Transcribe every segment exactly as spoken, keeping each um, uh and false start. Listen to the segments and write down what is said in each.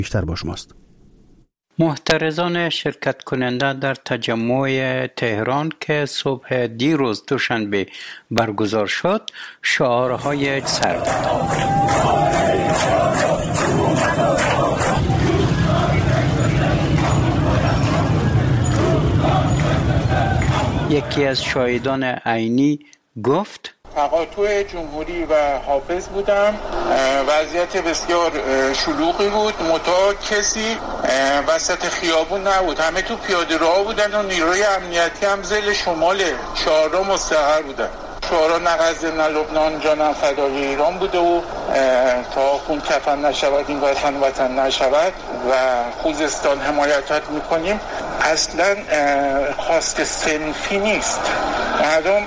بیشتر با شماست. محترضان شرکت کننده در تجمع تهران که صبح دیروز دوشنبه برگزار شد شعارهای سر دادند. یکی از شاهدان عینی گفت تقاطع جمهوری و حافظ بودم. وضعیت بسیار شلوغی بود، متا کسی وسط خیابون نبود، همه تو پیاده راه بودن و نیروی امنیتی هم زل شمال شهرها مستقر بودن. شعارا نه غزه نه لبنان جانم فدای ایران بوده و تا خون کفن نشود این وطن وطن نشود و خوزستان حمایتت میکنیم. اصلا خواست صنفی نیست، مردم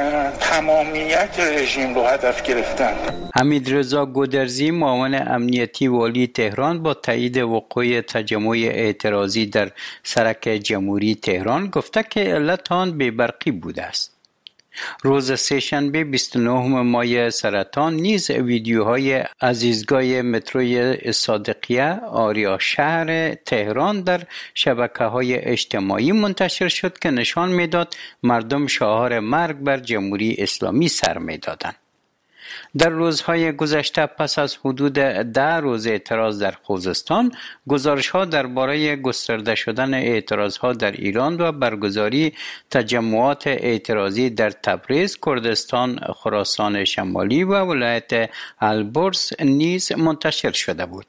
تمامیت رژیم رو هدف گرفتن. حمیدرضا گودرزی معاون امنیتی والی تهران با تایید وقوع تجمع اعتراضی در سرک جمهوری تهران گفته که علت آن بی‌برقی بوده است. روز سه‌شنبه بیست و نهم ماه سرطان نیز ویدیوهای از ایستگاه متروی صادقیه آریا شهر تهران در شبکه‌های اجتماعی منتشر شد که نشان می‌داد مردم شعار مرگ بر جمهوری اسلامی سر می‌دادند. در روزهای گذشته پس از حدود ده روز اعتراض در خوزستان، گزارش‌ها درباره گسترده شدن اعتراض‌ها در ایران و برگزاری تجمعات اعتراضی در تبریز، کردستان، خراسان شمالی و ولایت البرز نیز منتشر شده بود.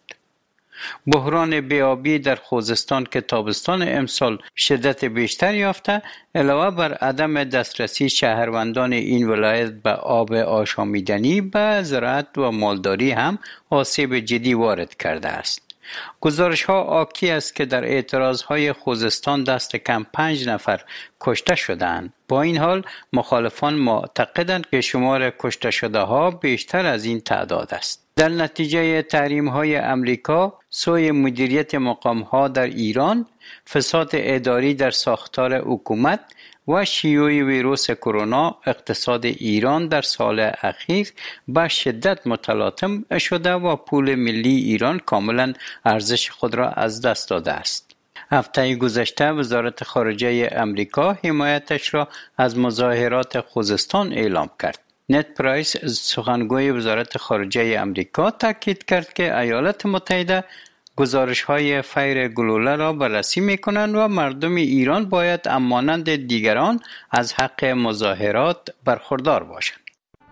بحران بیابی در خوزستان که تابستان امسال شدت بیشتر یافته، علاوه بر عدم دسترسی شهروندان این ولایت به آب آشامیدنی به زراعت و مالداری هم آسیب جدی وارد کرده است. گزارش ها آکی است که در اعتراض های خوزستان دست کم پنج نفر کشته شدند. با این حال مخالفان معتقدند که شمار کشته شده ها بیشتر از این تعداد است. در نتیجه تحریم های امریکا، سوء مدیریت مقام ها در ایران، فساد اداری در ساختار حکومت و شیوع ویروس کرونا، اقتصاد ایران در سال اخیر به شدت متلاطم شده و پول ملی ایران کاملا ارزش خود را از دست داده است. هفته گذشته وزارت خارجه امریکا حمایتش را از مظاهرات خوزستان اعلام کرد. نت پرایس سخنگوی وزارت خارجه امریکا تاکید کرد که ایالات متحده گزارش‌های فیر گلوله را بررسی می‌کنند و مردم ایران باید همانند دیگران از حق مظاهرات برخوردار باشند.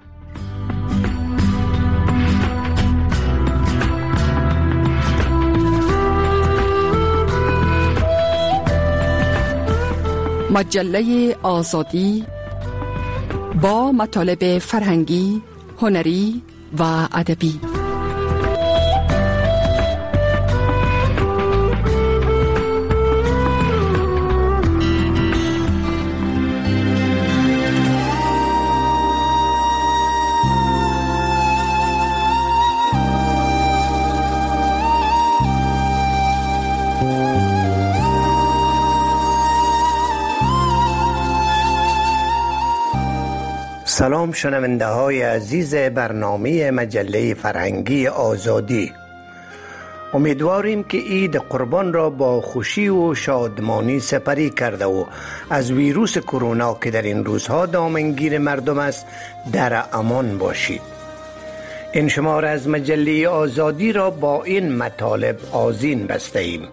مجله آزادی با مطالب فرهنگی، هنری و ادبی. سلام شنونده های عزیز برنامه مجله فرهنگی آزادی. امیدواریم که عید قربان را با خوشی و شادمانی سپری کرده و از ویروس کرونا که در این روزها دامنگیر مردم است در امان باشید. این شماره از مجله آزادی را با این مطالب آذین بسته ایم.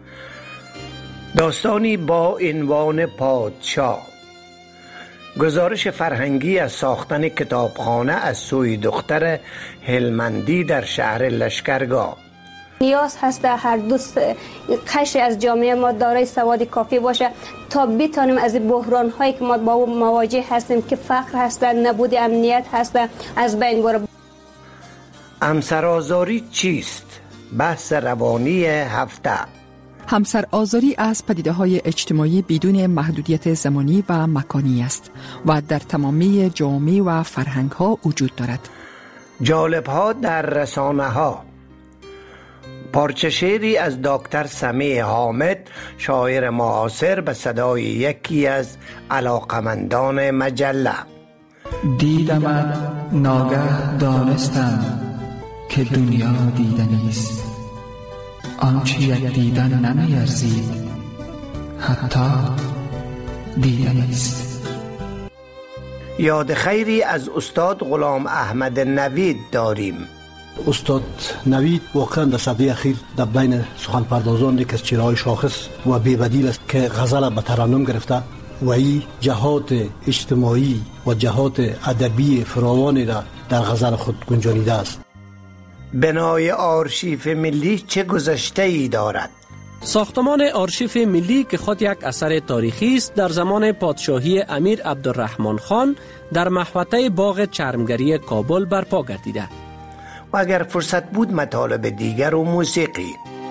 داستانی با عنوان پادشاه. گزارش فرهنگی از ساختن کتابخانه از سوی دختر هلمندی در شهر لشکرگاه. نیاز هست در هر دو قشر از جامعه ما دارای سواد کافی باشه تا بتانیم از بحران هایی که ما با او مواجه هستیم که فقر هستند، نبود امنیت هستند، از بین بره. همسرآزاری چیست؟ بحث روانی هفته. همسرآزاری از پدیده‌های اجتماعی بدون محدودیت زمانی و مکانی است و در تمامی جامعه و فرهنگ‌ها وجود دارد. جالب‌ها در رسانه‌ها. پارچه شعری از دکتر سمیع حامد، شاعر معاصر، به صدای یکی از علاقمندان مجله. دیدمت ناگه دانستم که دنیا دیدنی است. آنچه یک دیدن نمی ارزید حتی دیدن است. یاد خیری از استاد غلام احمد نوید داریم. استاد نوید واقعا در سده اخیر در بین سخن پردازان یک از چهره‌های شاخص و بی‌بدیل است که غزل به ترنم گرفته و این جهات اجتماعی و جهات ادبی فراوانی را در غزل خود گنجانیده است. بنای آرشیف ملی چه گذشته ای دارد؟ ساختمان آرشیف ملی که خود یک اثر تاریخی است در زمان پادشاهی امیر عبدالرحمن خان در محوطه باغ چرمگری کابل برپا گردیده. و اگر فرصت بود مطالب دیگر و موسیقی.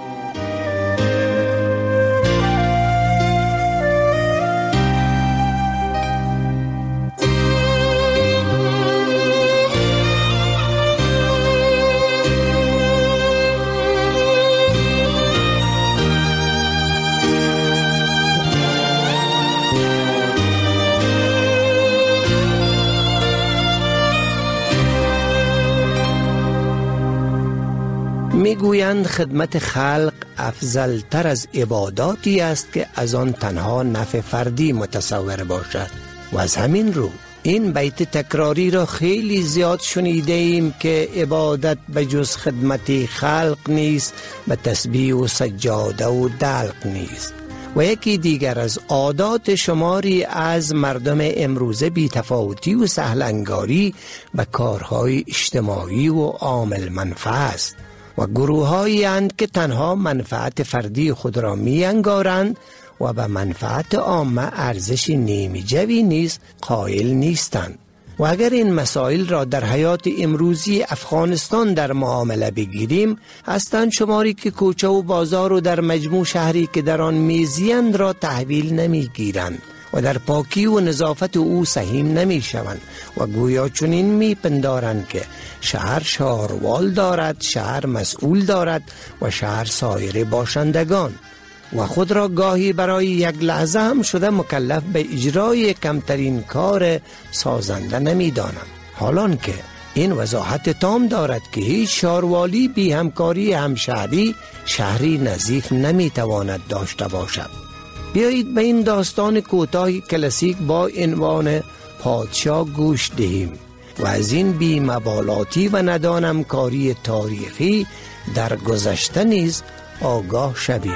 میگویند خدمت خلق افضل تر از عباداتی است که از آن تنها نفع فردی متصور باشد و از همین رو این بیت تکراری را خیلی زیاد شنیده ایم که عبادت به جز خدمت خلق نیست، به تسبیح و سجاده و دلق نیست. و یکی دیگر از عادات شماری از مردم امروزه بی تفاوتی و سهلنگاری به کارهای اجتماعی و عامل منفعه است و گروه هایی اند که تنها منفعت فردی خود را می انگارند و به منفعت عامه ارزش نیمی جوی نیز قائل نیستند. و اگر این مسائل را در حیات امروزی افغانستان در معامله بگیریم، هستند شماری که کوچه و بازار و در مجموع شهری که در آن میزیند را تحویل نمی گیرند و در پاکی و نظافت او سهیم نمی شوند و گویا چنین می پندارند که شهر شهروال دارد، شهر مسئول دارد و شهر سایر باشندگان و خود را گاهی برای یک لحظه هم شده مکلف به اجرای کمترین کار سازنده نمی دانند. حالان که این وضاحت تام دارد که هیچ شهروالی بی همکاری همشهری شهری نظیف نمی تواند داشته باشد. بیایید به این داستان کوتاه کلاسیک با عنوان پادشاه گوش دهیم و از این بی مبالاتی و ندانم کاری تاریخی در گذشته نیز آگاه شویم.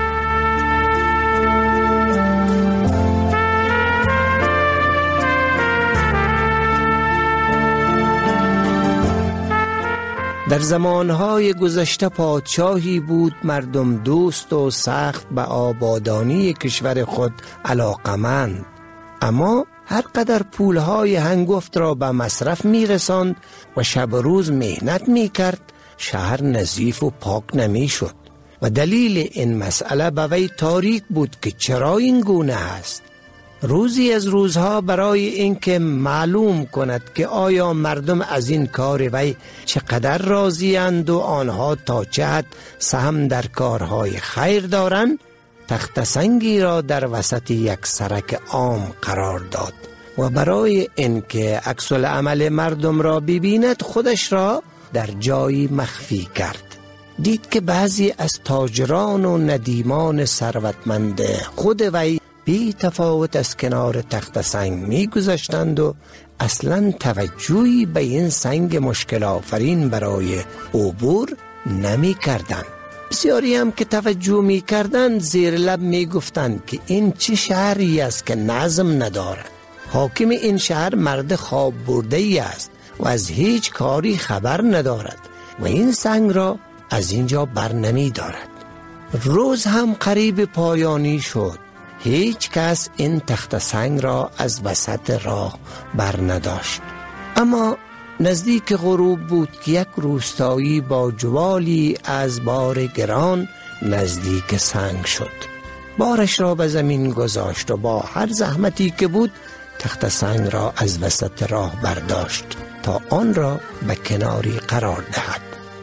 در زمانهای گذشته پادشاهی بود مردم دوست و سخت به آبادانی کشور خود علاقمند، اما هر قدر پولهای هنگفت را به مصرف می رساند و شب و روز مهنت می کرد، شهر نظیف و پاک نمی شد و دلیل این مسئله به وی تاریک بود که چرا این گونه است. روزی از روزها برای اینکه معلوم کند که آیا مردم از این کار وی چقدر راضی اند و آنها تا چه حد سهم در کارهای خیر دارند، تخت سنگی را در وسط یک سرک عام قرار داد و برای اینکه عکس العمل مردم را ببیند خودش را در جایی مخفی کرد. دید که بعضی از تاجران و ندیمان ثروتمند خود وی بی تفاوت از کنار تخت سنگ می گذشتند و اصلا توجهی به این سنگ مشکل آفرین برای عبور نمی کردند. بسیاری هم که توجه می کردند زیر لب می گفتند که این چه شهری است که نظم ندارد. حاکم این شهر مرد خواب برده ای است و از هیچ کاری خبر ندارد و این سنگ را از اینجا بر نمی دارد. روز هم قریب پایانی شد. هیچ کس این تخت سنگ را از وسط راه بر نداشت. اما نزدیک غروب بود که یک روستایی با جوالی از بار گران نزدیک سنگ شد. بارش را به زمین گذاشت و با هر زحمتی که بود تخت سنگ را از وسط راه برداشت تا آن را به کناری قرار دهد.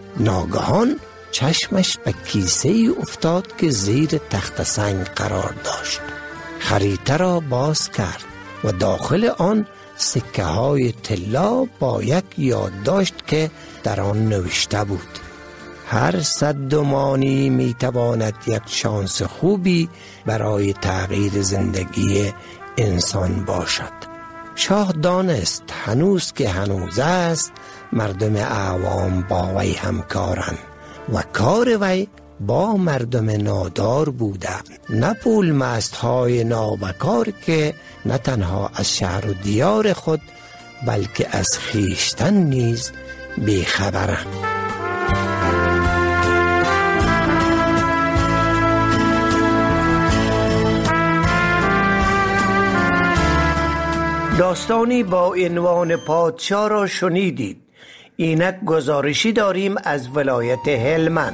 ناگهان چشمش به کیسه ای افتاد که زیر تخت سنگ قرار داشت. خریطه را باز کرد و داخل آن سکه های طلا با یک یادداشت که در آن نوشته بود: هر صدمانی می تواند یک شانس خوبی برای تغییر زندگی انسان باشد. شاه دانست هنوز که هنوز است مردم عوام با وی همکارند و کار وی با مردم نادار بوده، نه پول مست های نابکار که نه تنها از شهر و دیار خود بلکه از خیشتن نیز بیخبرند. داستانی با عنوان پادشاه را شنیدید. اینک گزارشی داریم از ولایت هلمند.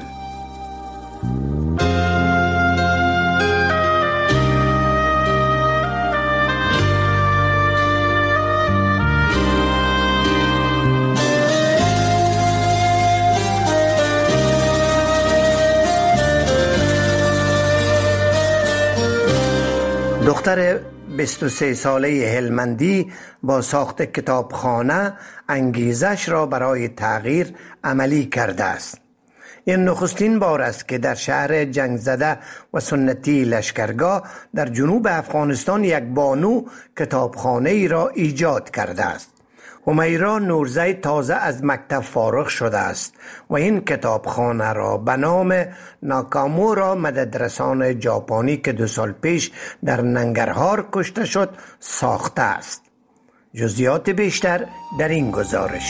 دختر بیست و سه ساله هلمندی با ساخت کتابخانه انگیزش را برای تغییر عملی کرده است. این نخستین بار است که در شهر جنگ زده و سنتی لشکرگاه در جنوب افغانستان یک بانو کتابخانه ای را ایجاد کرده است. همیرا نورزی تازه از مکتب فارغ شده است و این کتابخانه را به نام ناکامورا مددرسان ژاپنی که دو سال پیش در ننگرهار کشته شد ساخته است. جزئیات بیشتر در این گزارش.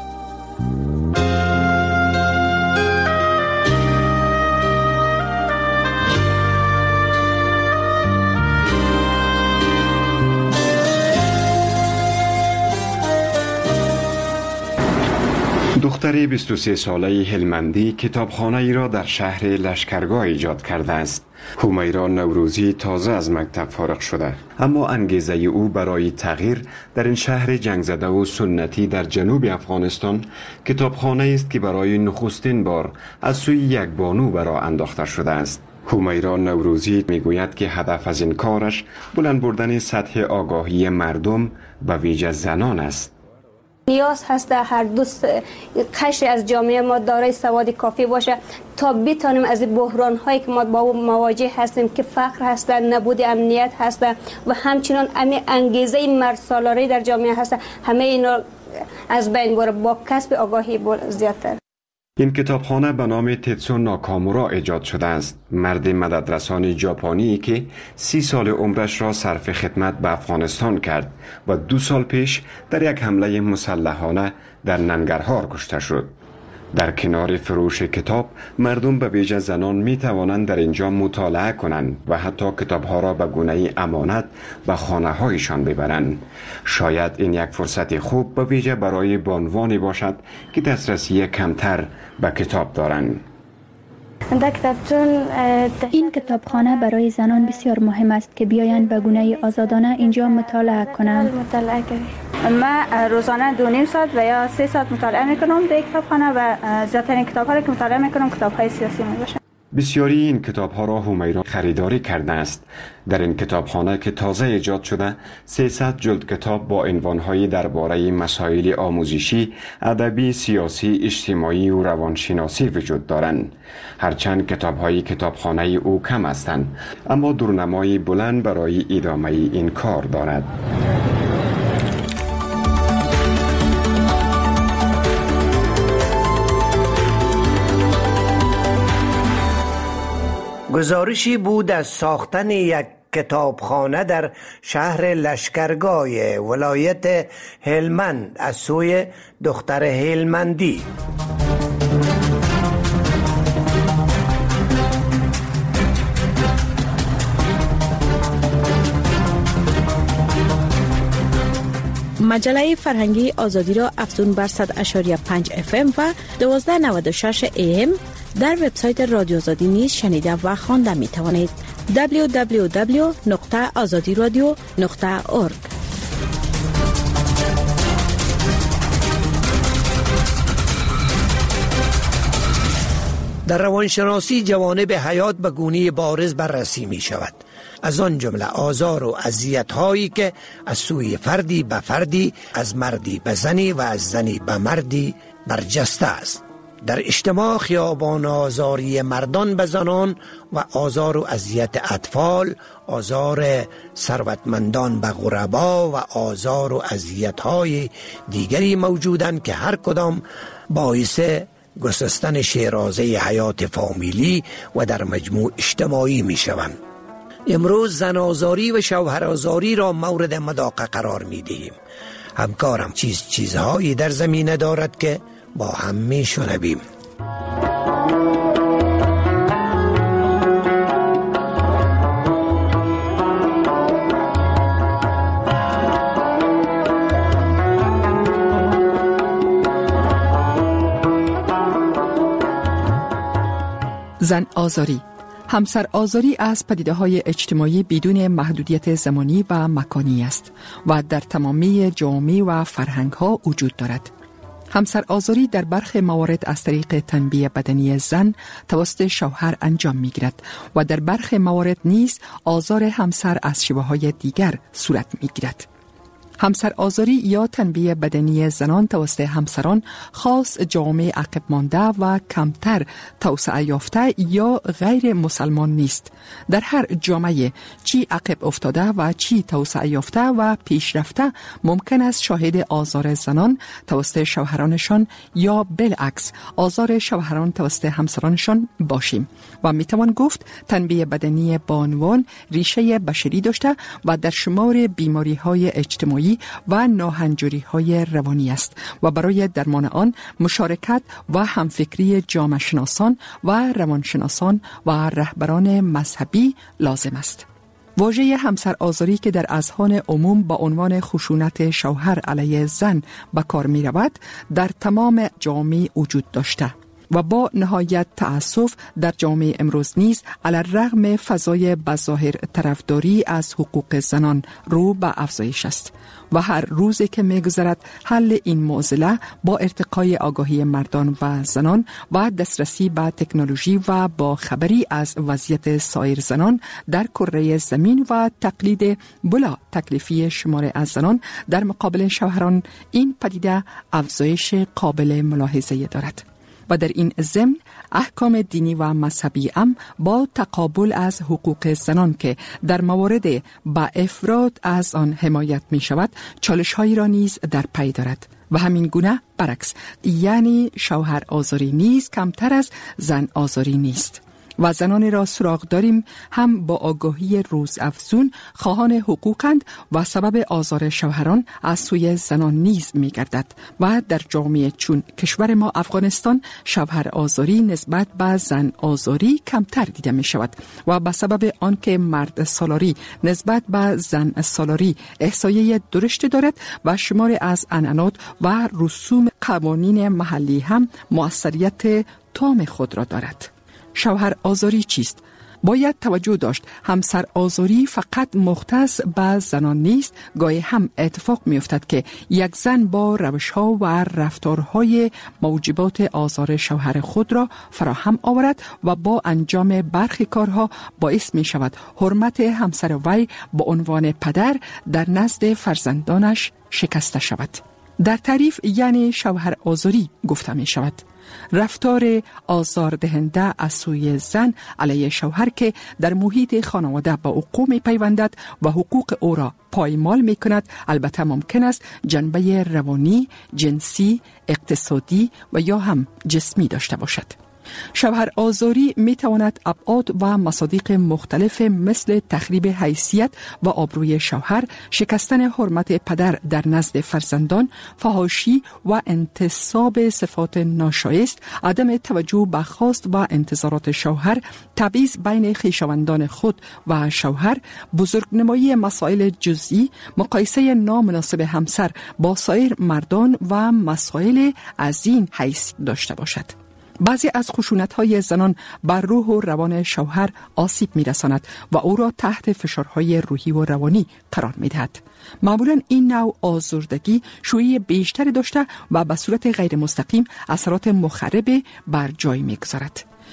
دختر بیست و سه ساله هلمندی کتابخانه ای را در شهر لشکرگاه ایجاد کرده است. همیرا نوروزی تازه از مکتب فارغ شده، اما انگیزه او برای تغییر در این شهر جنگ زده و سنتی در جنوب افغانستان کتابخانه است که برای نخستین بار از سوی یک بانو برا انداخته شده است. همیرا نوروزی میگوید که هدف از این کارش بلند بردن سطح آگاهی مردم به ویژه زنان است. نیاز هست هر دوست قشری از جامعه ما دارای سواد کافی باشه تا بتانیم از بحران هایی که ما با مواجه هستیم که فقر هست، نبود امنیت هست و همچنان امی انگیزه مرد سالاری در جامعه هست، همه اینا از بین بره با کسب آگاهی زیادتر. این کتابخانه به نام تتسو ناکامورا ایجاد شده است، مرد مددرسان ژاپنی که سی سال عمرش را صرف خدمت به افغانستان کرد و دو سال پیش در یک حمله مسلحانه در ننگرهار کشته شد. در کنار فروش کتاب، مردم به ویژه زنان می توانند در اینجا مطالعه کنند و حتی کتابها را به گونه امانت به خانه هایشان ببرند. شاید این یک فرصت خوب به ویژه برای بانوانی باشد که دسترسی کمتر به کتاب دارند. این کتابخانه برای زنان بسیار مهم است که بیایند به گونه آزادانه اینجا مطالعه کنند. من روزانه دو نیم ساعت و یا سه ساعت مطالعه میکنم در کتابخانه و زیادترین کتاب ها را که مطالعه میکنم کتاب های سیاسی می باشه. بسیاری این کتاب ها را همیرا خریداری کرده است. در این کتابخانه که تازه ایجاد شده سیصد جلد کتاب با عنوان‌های درباره مسائل آموزشی، ادبی، سیاسی، اجتماعی و روانشناسی وجود دارند. هرچند کتاب‌های کتابخانه او کم هستند، اما دورنمای بلند برای ادامه این کار دارد. گزارشی بود از ساختن یک کتابخانه در شهر لشکرگاه ولایت هلمند از سوی دختر هلمندی. مجله فرهنگی آزادی را افزون بر صد و پنج اف ام و دویست و نود و شش ای ام در وبسایت رادیو آزادی نیز شنیده و خوانده می توانید. دبلیو دبلیو دبلیو نقطه آزادی رادیو نقطه اورگ. در روانشناسی جوانب حیات به گونه بارز بررسی می شود، از آن جمله آزار و اذیت هایی که از سوی فردی به فردی، از مردی به زنی و از زنی به مردی برجسته است. در اجتماع خیابان آزاری مردان به زنان و آزار و اذیت اطفال، آزار ثروتمندان به غربا و آزار و اذیت‌های دیگری موجودند که هر کدام باعث گسستن شیرازه حیات فامیلی و در مجموع اجتماعی می شوند. امروز زن آزاری و شوهر آزاری را مورد مداقه قرار می دهیم. همکارم چیز چیزهایی در زمینه دارد که با هم می شنویم. زن آزاری، همسر آزاری از پدیده‌های اجتماعی بدون محدودیت زمانی و مکانی است و در تمامی جامعه و فرهنگ‌ها وجود دارد. همسر آزاری در برخی موارد از طریق تنبیه بدنی زن توسط شوهر انجام می‌گیرد و در برخی موارد نیز آزار همسر از شیوه‌های دیگر صورت می‌گیرد. همسر آزاری یا تنبیه بدنی زنان توسط همسران خاص جامعه عقب مانده و کمتر توسعه یافته یا غیر مسلمان نیست. در هر جامعه چی عقب افتاده و چی توسعه یافته و پیشرفته ممکن است شاهد آزار زنان توسط شوهرانشان یا بالعکس آزار شوهران توسط همسرانشان باشیم و میتوان گفت تنبیه بدنی با عنوان ریشه بشری داشته و در شمار بیماری‌های اجتماعی و ناهنجاری‌های روانی است و برای درمان آن مشارکت و همفکری جامعه شناسان و روانشناسان و رهبران مذهبی لازم است. واژه همسر آزاری که در اذهان عموم با عنوان خشونت شوهر علیه زن به کار می رود در تمام جامعه وجود داشته و با نهایت تأسف در جامعه امروز نیز علی الرغم فضای بظاهر طرفداری از حقوق زنان رو به افزایش است و هر روزی که می‌گذرد حل این معضله با ارتقای آگاهی مردان و زنان و دسترسی به تکنولوژی و با خبری از وضعیت سایر زنان در کره زمین و تقلید بلا تکلیفی شمار از زنان در مقابل شوهران، این پدیده افزایش قابل ملاحظه دارد. و در این ضمن احکام دینی و مذهبی هم با تقابل از حقوق زنان که در موارد با افراد از آن حمایت می شود چالش‌هایی را نیز در پی دارد و همین گونه برعکس، یعنی شوهر آزاری نیز کمتر از زن آزاری نیست و زنانی را سراغ داریم هم با آگاهی روز افزون خواهان حقوقند و سبب آزار شوهران از سوی زنان نیز می گردد و در جامعه چون کشور ما افغانستان شوهر آزاری نسبت به زن آزاری کمتر دیده می شود و به سبب آنکه مرد سالاری نسبت به زن سالاری احصایه درشت دارد و شمار از عنعنات و رسوم قوانین محلی هم مؤثریت تام خود را دارد. شوهر آزاری چیست؟ باید توجه داشت همسر آزاری فقط مختص به زنان نیست. گاهی هم اتفاق می افتد که یک زن با روش‌ها و رفتارهای موجبات آزار شوهر خود را فراهم آورد و با انجام برخی کارها باعث می شود حرمت همسر وی با عنوان پدر در نزد فرزندانش شکسته شود. در تعریف یعنی شوهر آزاری گفته می شود رفتار آزاردهنده از سوی زن علیه شوهر که در محیط خانواده با حقوق می پیوندد و حقوق او را پایمال می کند. البته ممکن است جنبه روانی، جنسی، اقتصادی و یا هم جسمی داشته باشد. شوهر آزاری می تواند ابعاد و مصادیق مختلف مثل تخریب حیثیت و آبروی شوهر، شکستن حرمت پدر در نزد فرزندان، فحاشی و انتصاب صفات ناشایست، عدم توجه به خواست و انتظارات شوهر، تبعیض بین خویشاوندان خود و شوهر، بزرگنمایی مسائل جزئی، مقایسه نامناسب همسر با سایر مردان و مسائل از این حیث داشته باشد. بعضی از خشونت‌های زنان بر روح و روان شوهر آسیب می‌رساند و او را تحت فشارهای روحی و روانی قرار می‌دهد. معمولاً این نوع آزردگی شیوع بیشتری داشته و به صورت غیر مستقیم اثرات مخرب بر جای می‌گذارد.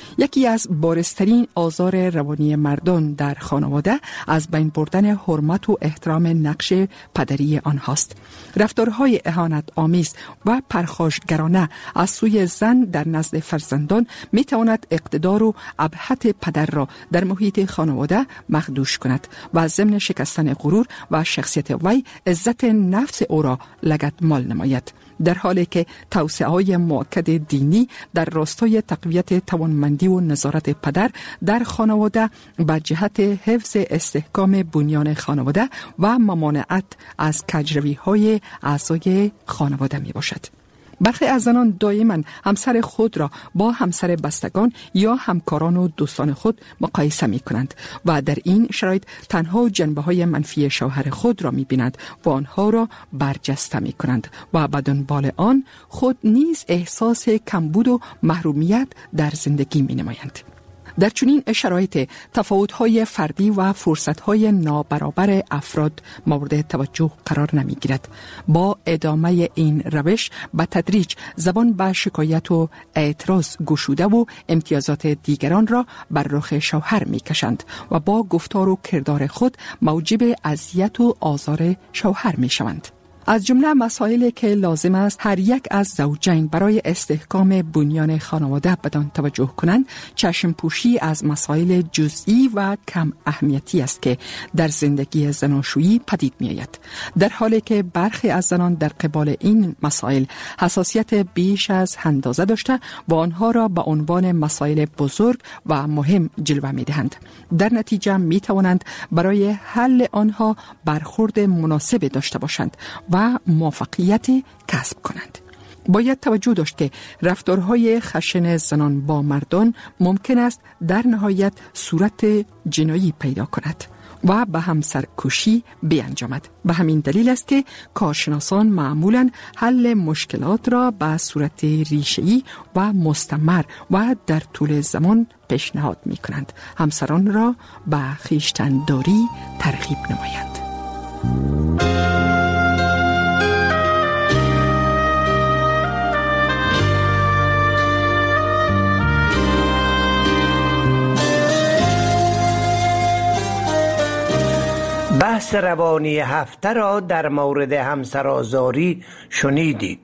یکی از بارزترین آزار روانی مردان در خانواده از بین بردن حرمت و احترام نقش پدری آنهاست. رفتارهای اهانت آمیز و پرخاشگرانه از سوی زن در نزد فرزندان می تواند اقتدار و ابهت پدر را در محیط خانواده مخدوش کند و ضمن شکستن غرور و شخصیت وی عزت نفس او را لگدمال نماید، در حالی که توسعه‌های مؤکد دینی در راستای تقویت توانمندی و نظارت پدر در خانواده به جهت حفظ استحکام بنیان خانواده و ممانعت از کجروی‌های اعضای خانواده می باشد. برخی از زنان دائما همسر خود را با همسر بستگان یا همکاران و دوستان خود مقایسه می کنند و در این شرایط تنها جنبه های منفی شوهر خود را می بینند و آنها را برجسته می کنند و به دنبال آن خود نیز احساس کمبود و محرومیت در زندگی می نمایند. در چنین شرایط تفاوت‌های فردی و فرصت‌های نابرابر افراد مورد توجه قرار نمی‌گیرد. با ادامه این روش به تدریج زبان به شکایت و اعتراض گشوده و امتیازات دیگران را بر رخ شوهر می‌کشند و با گفتار و کردار خود موجب اذیت و آزار شوهر می‌شوند. از جمله مسائلی که لازم است هر یک از زوجین برای استحکام بنیان خانواده بدان توجه کنند، چشم پوشی از مسائل جزئی و کم اهمیتی است که در زندگی زناشویی پدید می آید، در حالی که برخی از زنان در قبال این مسائل حساسیت بیش از اندازه داشته و آنها را به عنوان مسائل بزرگ و مهم جلوه می دهند. در نتیجه می توانند برای حل آنها برخورد مناسب داشته باشند و موفقیت کسب کنند. باید توجه داشت که رفتارهای خشن زنان با مردان ممکن است در نهایت صورت جنایی پیدا کند و به همسرکشی بیانجامد. به همین دلیل است که کارشناسان معمولاً حل مشکلات را به صورت ریشه‌ای و مستمر و در طول زمان پیشنهاد می کنند. همسران را به خویشتن‌داری ترغیب نمایند. بحث روانی هفته را در مورد همسرآزاری شنیدید.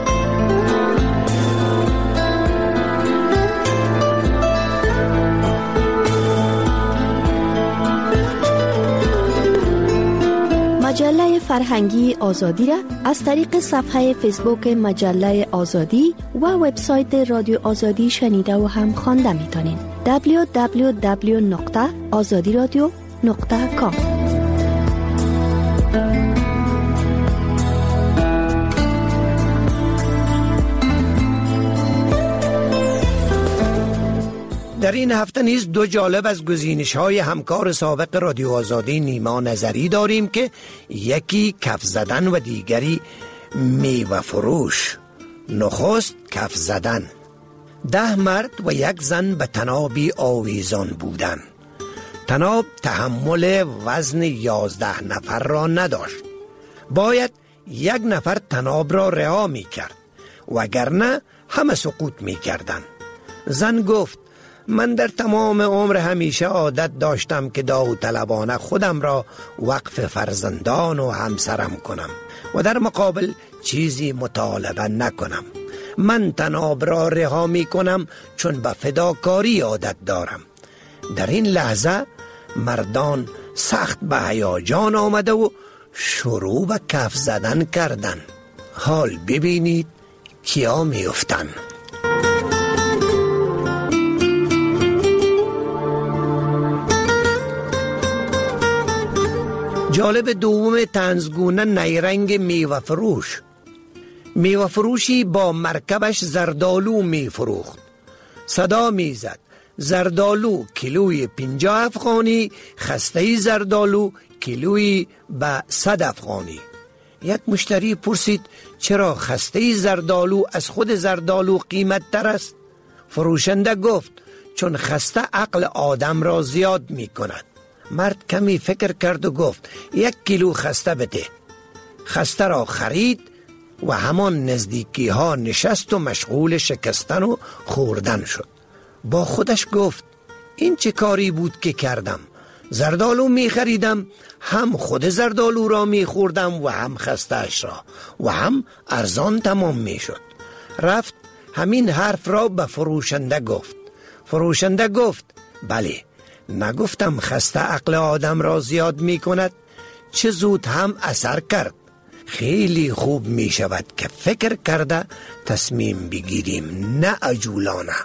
مجله فرهنگی آزادی را از طریق صفحه فیسبوک مجله آزادی و وبسایت رادیو آزادی شنیده و هم خوانده می‌تونید. دبلیو دبلیو دبلیو نقطه آزادی رادیو نقطه کام. در این هفته نیز دو جالب از گزینش‌های همکار سابق رادیو آزادی نیما نظری داریم که یکی کف زدن و دیگری میوه فروش. نخست کف زدن. ده مرد و یک زن به تنابی آویزان بودند. تناب تحمل وزن یازده نفر را نداشت. باید یک نفر تناب را رها می کرد وگرنه همه سقوط می کردن. زن گفت من در تمام عمر همیشه عادت داشتم که داوطلبانه خودم را وقف فرزندان و همسرم کنم و در مقابل چیزی مطالبه نکنم. من تناب را رها می کنم چون به فداکاری عادت دارم. در این لحظه مردان سخت به هیجان آمده و شروع به کف زدن کردن. حال ببینید کیا می افتن. جالب دوم طنزگونه نیرنگ میوه فروش. میوه فروشی با مرکبش زردالو می فروخت. صدا می زد زردالو کیلوی پنجاه افغانی، خسته زردالو کیلوی به صد افغانی. یک مشتری پرسید چرا خسته زردالو از خود زردالو قیمت تر است؟ فروشنده گفت چون خسته عقل آدم را زیاد می کند. مرد کمی فکر کرد و گفت یک کیلو خسته بده. خسته را خرید و همان نزدیکی ها نشست و مشغول شکستن و خوردن شد. با خودش گفت این چه کاری بود که کردم؟ زردالو می خریدم، هم خود زردالو را می خوردم و هم خسته‌اش را و هم ارزان تمام می شد. رفت همین حرف را به فروشنده گفت. فروشنده گفت بله، نگفتم خسته عقل آدم را زیاد می کند؟ چه زود هم اثر کرد. خیلی خوب می شود که فکر کرده تصمیم بگیریم، نه عجولانه.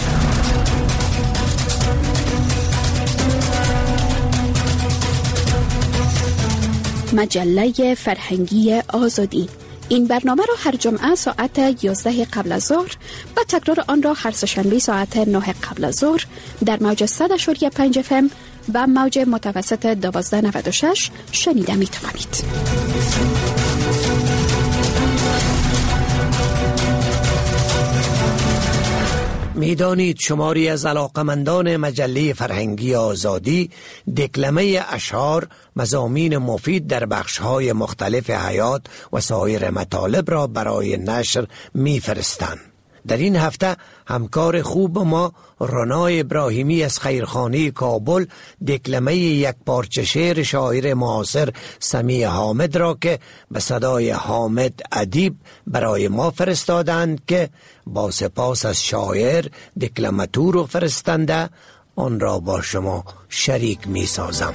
مجله فرهنگی آزادی. این برنامه را هر جمعه ساعت یازده قبل از ظهر و تکرار آن را هر سه‌شنبه ساعت نه قبل از ظهر در موج صد و پنج اف ام و موج متوسط دوازده نود و شش شنیده می توانید. میدانید شماری از علاقمندان مجله فرهنگی آزادی دکلمه اشعار، مضامین مفید در بخش‌های مختلف حیات و سایر مطالب را برای نشر می‌فرستند. در این هفته همکار خوب ما رنا ابراهیمی از خیرخانه کابل دکلمه یک پارچه شعر شاعر معاصر سمیع حامد را که به صدای حامد ادیب برای ما فرستادند که با سپاس از شاعر دکلماتور و فرستنده آن را با شما شریک می سازم.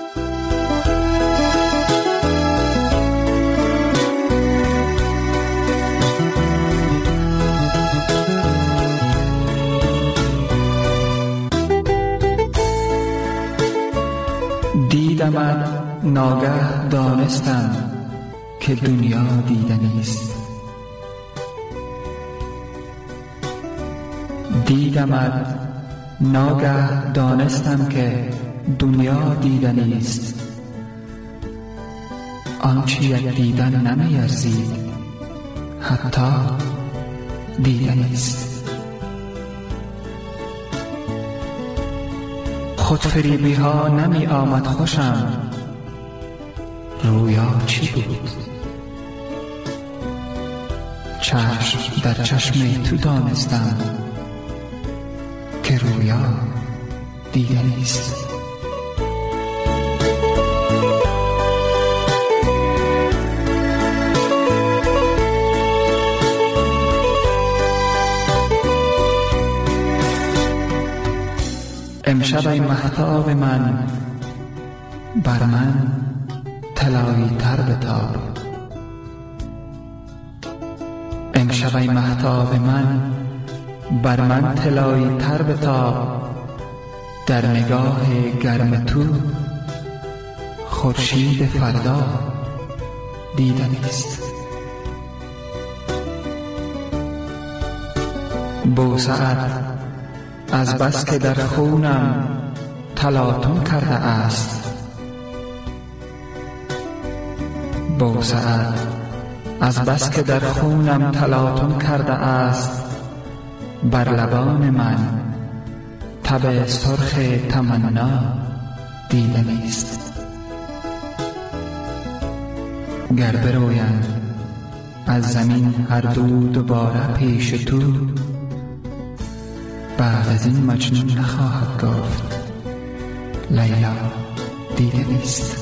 دیدمت ناگه دانستم که دنیا دیدنیست. دیدمت ناگه دانستم که دنیا دیدنیست. آنچه یک دیدن نمی ارزید حتی دیدنیست. خود فریبی ها نمی آمد خوشم، رویا چی بود؟ چشم در چشم تو دانستم که رویا دیدنیست. امشب ای مهتاب من بر من طلایی تر بتاب. امشب ای مهتاب من بر من طلایی تر بتاب. در نگاه گرم تو خورشید فردا دیدنیست. بوسه‌ات از بس که در خونم تلاطم کرده است. بوسه‌ات از بس که در خونم تلاطم کرده است. بر لبان من تب سرخ تمنا دیدنیست. گر برویم از زمین هر دو دوباره پیش تو، بعد از این مجنون نخواهد گفت لیلا دیدنیست.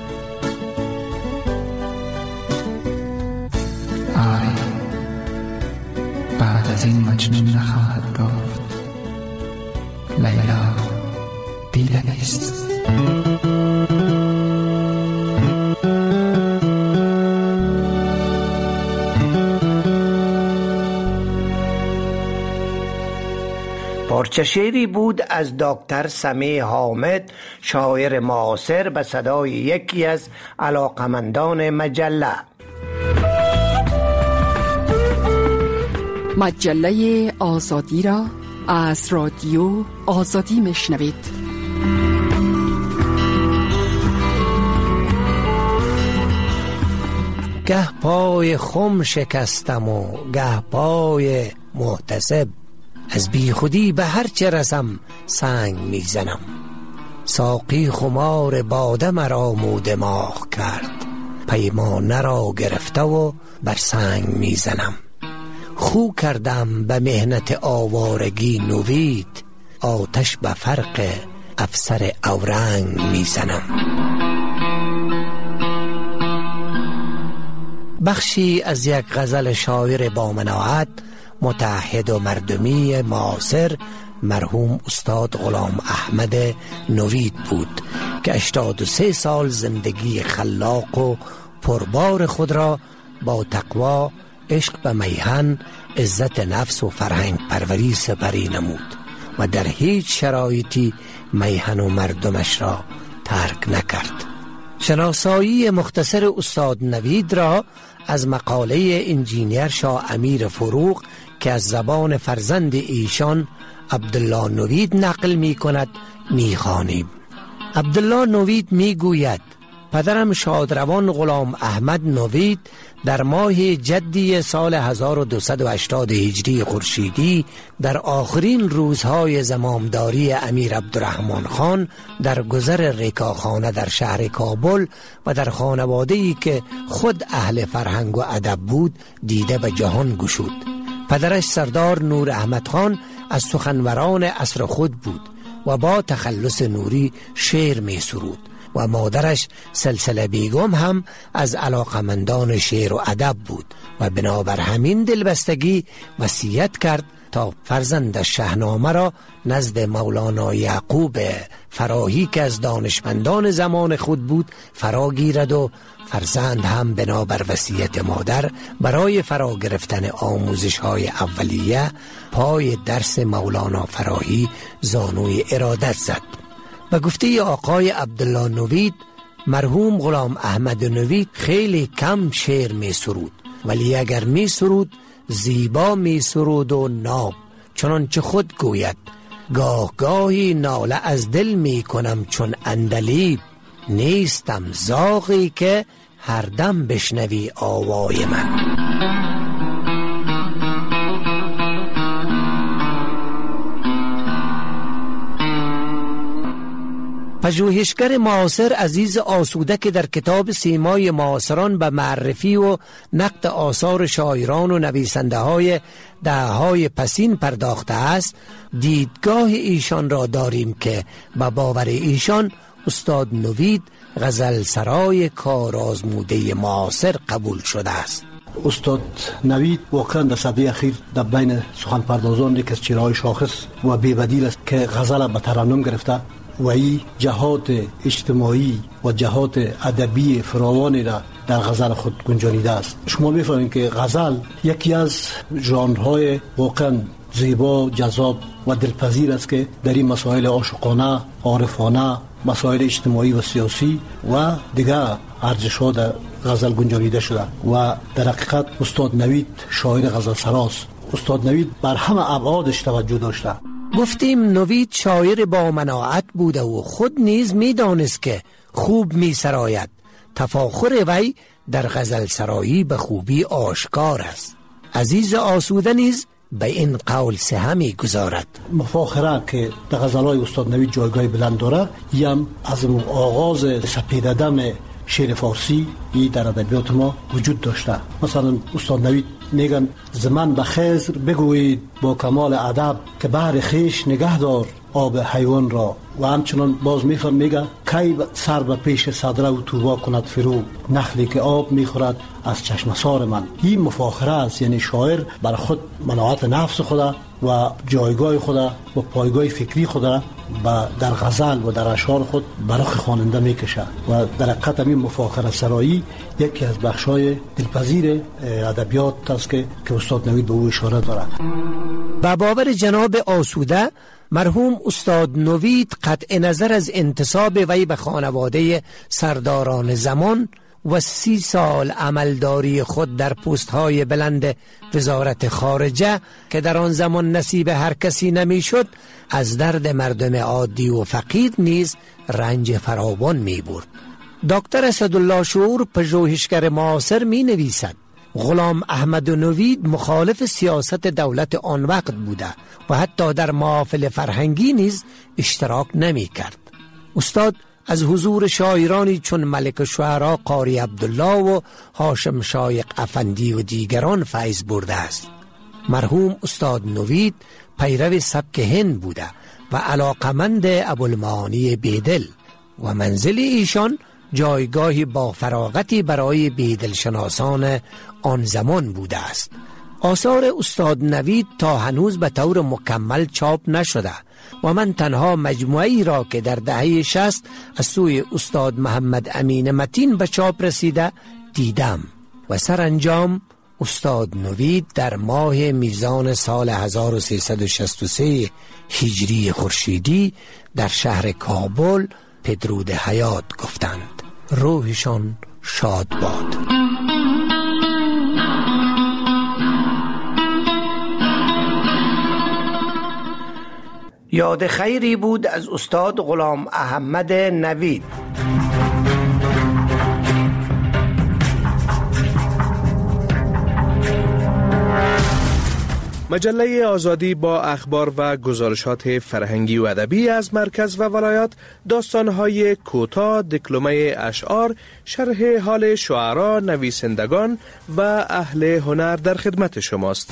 آری بعد از این مجنون نخواهد گفت لیلا دیدنیست. پارچه شعری بود از دکتر سمیع حامد، شاعر معاصر، به صدای یکی از علاقمندان مجله. مجله آزادی را از رادیو آزادی میشنوید. گه پای خم شکستم و گه پای محتسب، از بی خودی به هر چه رسم سنگ میزنم. ساقی خمار باده مرا مو دماغ کرد، پیمانه را گرفته و بر سنگ میزنم. خو کردم به مهنت آوارگی نوید، آتش به فرق افسر اورنگ میزنم. بخشی از یک غزل شاعر با مناعت، متعهد و مردمی معاصر، مرحوم استاد غلام احمد نوید بود که هشتاد و سه سال زندگی خلاق و پربار خود را با تقوا، عشق به میهن، عزت نفس و فرهنگ پروری سپری نمود و در هیچ شرایطی میهن و مردمش را ترک نکرد. شناسایی مختصر استاد نوید را از مقاله انجینیر شاه امیر فروغ که از زبان فرزند ایشان عبدالله نوید نقل می کند می خوانیم. عبدالله نوید می گوید پدرم شادروان غلام احمد نوید در ماه جدی سال هزار و دویست و هشتاد هجری خورشیدی در آخرین روزهای زمامداری امیر عبدالرحمن خان در گذر ریکاخانه در شهر کابل و در خانواده‌ای که خود اهل فرهنگ و ادب بود دیده به جهان گشود. پدرش سردار نور احمد خان از سخنوران عصر خود بود و با تخلص نوری شعر می سرود و مادرش سلسله بیگم هم از علاقمندان شعر و ادب بود و بنابر همین دلبستگی وصیت کرد تا فرزند شاهنامه را نزد مولانا یعقوب فراهی که از دانشمندان زمان خود بود فرا گیرد و فرزند هم بنابر وصیت مادر برای فرا گرفتن آموزش های اولیه پای درس مولانا فراهی زانوی ارادت زد. به گفته آقای عبدالله نوید مرحوم غلام احمد نوید خیلی کم شعر می سرود، ولی اگر می سرود زیبا می سرود و ناب، چنانچه خود گوید گاه گاهی ناله از دل می کنم چون اندلیب، نیستم زاغی که هر دم بشنوی آوای من. پژوهشگر معاصر عزیز آسوده که در کتاب سیمای معاصران به معرفی و نقد آثار شاعران و نویسنده های دهه‌های پسین پرداخته است، دیدگاه ایشان را داریم که به باور ایشان استاد نوید غزل سرای کارآزموده معاصر قبول شده است. استاد نوید واقعا در سده اخیر در بین سخن پردازان یک از چهره‌های شاخص و بی‌بدیل است که غزل به ترنم گرفته و این جهات اجتماعی و جهات ادبی فراوانی را در غزل خود گنجانیده است. شما می‌فهمید که غزل یکی از ژانرهای واقعا زیبا، جذاب و دلپذیر است که در این مسائل عاشقانه، عارفانه، مسائل اجتماعی و سیاسی و دیگر ارزش‌ها در غزل گنجانیده شده و در حقیقت استاد نوید شاعر غزل سراست. استاد نوید بر همه ابعادش توجه داشته. گفتیم نوید شاعر با مناعت بوده و خود نیز می دانست که خوب می سراید. تفاخر وی در غزل سرایی به خوبی آشکار است. عزیز آسوده نیز به این قول سهم می گذارد. مفاخره که در غزلهای استاد نوید جایگاه بلند داره، یم از آغاز سپیددم شعر فارسی ای در ادبیات ما وجود داشته. مثلا استاد نوید میگن زمن به خضر بگویید با کمال ادب که بحر خیش نگه دار آب حیوان را، و همچنان باز میفهم میگه کی سر به پیش صدره و توبا کند فرو، نخلی که آب میخورد از چشم سار من. این مفاخره است، یعنی شاعر بر خود مناعت نفس خدا و جایگاه خدا و پایگاه فکری خدا و در غزل و در اشعار خود برای خواننده میکشه و در حقیقت این مفاخره سرایی یکی از بخشای دلپذیر ادبیات است که که استاد نوید به او اشاره دارد. با باور جناب آسوده مرحوم استاد نوید قطع نظر از انتساب وی به خانواده سرداران زمان و سی سال عملداری خود در پست‌های بلند وزارت خارجه که در آن زمان نصیب هر کسی نمی‌شد، از درد مردم عادی و فقیر نیز رنج فراوان می‌برد. دکتر اسدالله شعور پژوهشگر معاصر می‌نویسد غلام احمد نوید مخالف سیاست دولت آن وقت بوده و حتی در محافل فرهنگی نیز اشتراک نمی کرد. استاد از حضور شاعرانی چون ملک شعرا قاری عبدالله و هاشم شایق افندی و دیگران فیض برده است. مرحوم استاد نوید پیرو سبک هند بوده و علاقمند ابوالمعانی بیدل و منزل ایشان جایگاهی با فراغتی برای بیدل شناسان آن زمان بوده است. آثار استاد نوید تا هنوز به طور مکمل چاپ نشده و من تنها مجموعی را که در دهه شصت از سوی استاد محمد امین متین به چاپ رسیده دیدم و سرانجام استاد نوید در ماه میزان سال هزار و سیصد و شصت و سه هجری خورشیدی در شهر کابل پدرود حیات گفتند. روحشان شاد باد. یاد خیری بود از استاد غلام احمد نوید. مجله آزادی با اخبار و گزارشات فرهنگی و ادبی از مرکز و ولایات، داستان‌های کوتاه، دکلمه اشعار، شرح حال شعرا، نویسندگان و اهل هنر در خدمت شماست.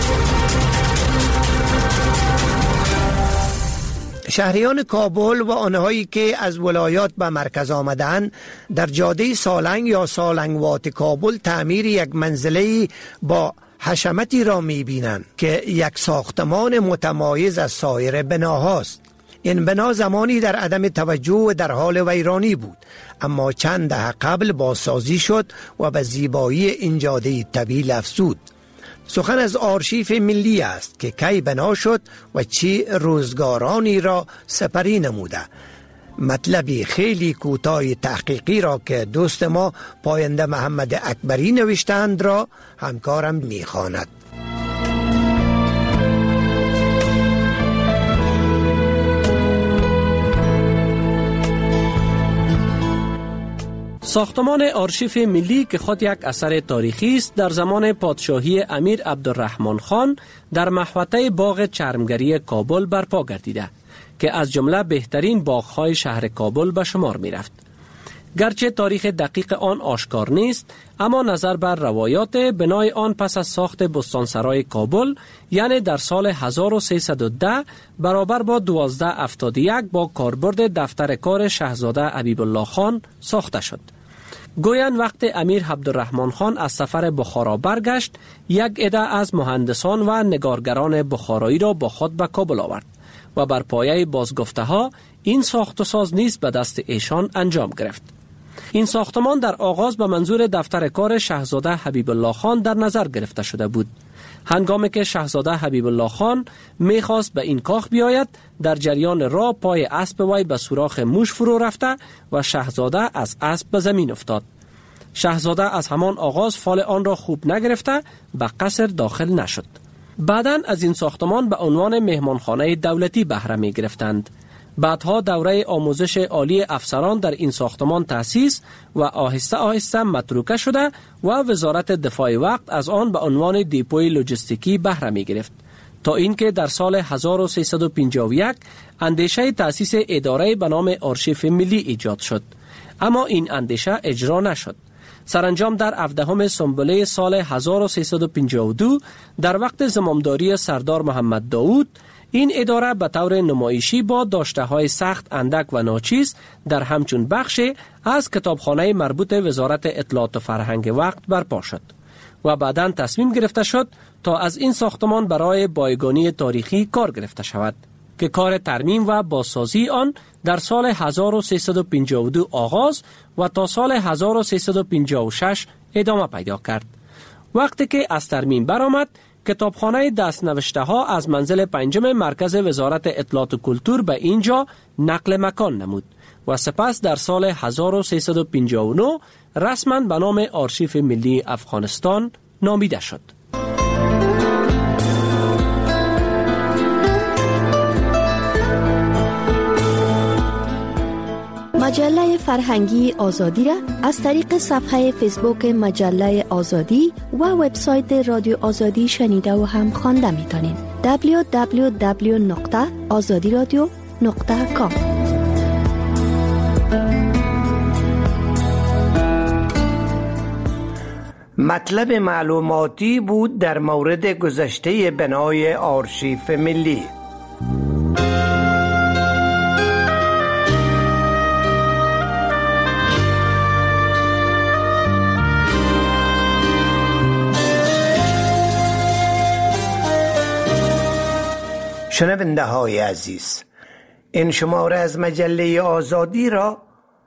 شهریان کابل و آنهایی که از ولایات به مرکز آمدند در جاده سالنگ یا سالنگوات کابل تعمیر یک منزله با حشمتی را می بینند که یک ساختمان متمایز از سایر بناهاست. این بنا زمانی در عدم توجه و در حال ویرانی بود، اما چند دهه قبل بازسازی شد و به زیبایی این جاده طویل افزود. سخن از آرشیف ملی است که کی بنا شد و چی روزگارانی را سپری نموده. مطلبی خیلی کوتاه تحقیقی را که دوست ما پاینده محمد اکبری نوشتند را همکارم میخواند. ساختمان آرشیف ملی که خود یک اثر تاریخی است، در زمان پادشاهی امیر عبدالرحمن خان در محوطه باغ چرمگری کابل برپا گردیده که از جمله بهترین باغ‌های شهر کابل به شمار می رفت. گرچه تاریخ دقیق آن آشکار نیست، اما نظر بر روایات بنای آن پس از ساخت بستانسرای کابل، یعنی در سال هزار و سیصد و ده برابر با دوازده هفتاد و یک با کاربرد دفتر کار شاهزاده حبیب الله خان ساخته شد. گویند وقت امیر عبدالرحمن خان از سفر بخارا برگشت، یک عده از مهندسان و نگارگران بخارایی را با خود به کابل آورد و بر پایه بازگفته ها این ساخت و ساز نیز به دست ایشان انجام گرفت. این ساختمان در آغاز به منظور دفتر کار شاهزاده حبیب الله خان در نظر گرفته شده بود. هنگامی که شاهزاده حبیب الله خان میخواست به این کاخ بیاید، در جریان راه پای اسب وی به سوراخ موش فرو رفته و شاهزاده از اسب به زمین افتاد. شاهزاده از همان آغاز فال آن را خوب نگرفته به قصر داخل نشد. بعداً از این ساختمان به عنوان مهمانخانه دولتی بهره می گرفتند. بعدها دوره آموزش عالی افسران در این ساختمان تأسیس و آهسته آهسته متروکه شده و وزارت دفاع وقت از آن به عنوان دیپوی لوجستیکی بهره می گرفت تا اینکه در سال هزار و سیصد و پنجاه و یک اندیشه تأسیس اداره به نام آرشیف ملی ایجاد شد، اما این اندیشه اجرا نشد. سرانجام در هفدهم سنبله سال هزار و سیصد و پنجاه و دو در وقت زمامداری سردار محمد داود، این اداره به طور نمایشی با داشته‌های سخت اندک و ناچیز در همچون بخشی از کتابخانه مربوط وزارت اطلاعات و فرهنگ وقت برپا شد و بعداً تصمیم گرفته شد تا از این ساختمان برای بایگانی تاریخی کار گرفته شود که کار ترمیم و بازسازی آن در سال هزار و سیصد و پنجاه و دو آغاز و تا سال هزار و سیصد و پنجاه و شش ادامه پیدا کرد. وقتی که از ترمیم برآمد، کتابخانه دست نوشته ها از منزل پنجم مرکز وزارت اطلاعات و کلتور به اینجا نقل مکان نمود و سپس در سال هزار و سیصد و پنجاه و نه رسما به نام آرشیف ملی افغانستان نامیده شد. مجله فرهنگی آزادی را از طریق صفحه فیسبوک مجله آزادی و وبسایت رادیو آزادی شنیده و هم خوانده میتونید. دبلیو دبلیو دبلیو نقطه آزادی رادیو نقطه کام. مطلب معلوماتی بود در مورد گذشته بنای آرشیف ملی. شنونده های عزیز، این شماره از مجله آزادی را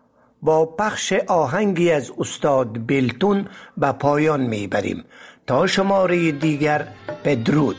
با پخش آهنگی از استاد بیلتون به پایان میبریم. تا شماره دیگر، بدرود.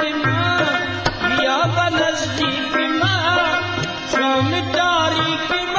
नजदीक मां शाम तारीख